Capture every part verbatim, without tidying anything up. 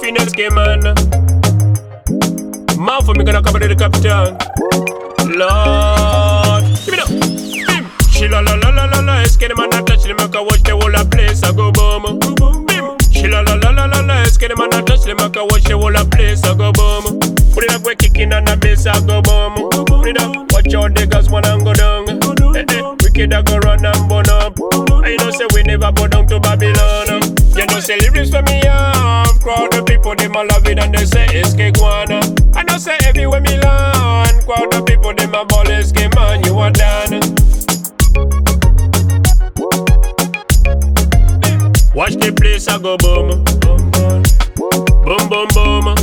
Finesque man. Mouth for me gonna cover the captain. Lord, give me now. Bim. She la la la la la la. Escape the man that touch the make a watch the whole a place. I go boom. Bim. She la la la la la la. Escape the man that touch the make a watch the whole a place. I go boom. Put it up, we kicking on the bass. I go boom. Put it up. Watch out the girls wanna go down. Eh eh. Wicked I go run and burn up. I know say we never go down to Babylon. You know say lyrics for me off. Crowd the people them a love it and they say S K Guana. I know say everywhere me land. Crowd the people them a ball S K man. You are done. Watch the place I go boom. Boom boom boom.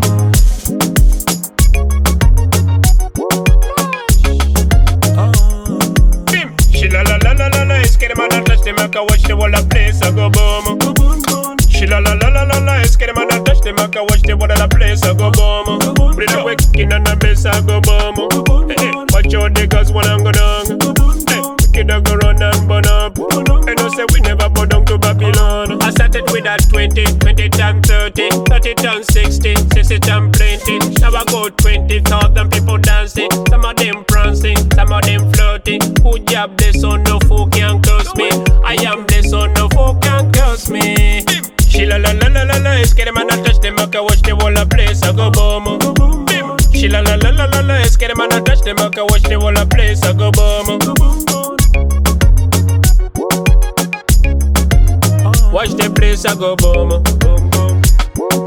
Bim. She la la la la la la. It's getting man and touch them. I can watch the whole place I go boom. She la la la la la la. It's getting man and touch them. I can watch the whole place I go boom. Put it away kicking on the bass I go boom. Hey, hey. Watch out the girls wanna go down. Hey, wicked I go run and burn up. I know say we never go down to Babylon. I started with that twenty, twenty times thirty, thirty times sixty, sixty times plenty. Now I go twenty thousand people dancing. Some of them prancing, some of them flirting. Who job bless on no fool can curse me. I am blessed on no fool can curse me. She la la la la la la. It's getting man and touch them. I can watch the whole place I go boom. Bim. She la la la la la la. It's getting man and touch them. I can watch the whole place I go boom. Watch the place I go boom. Boom boom.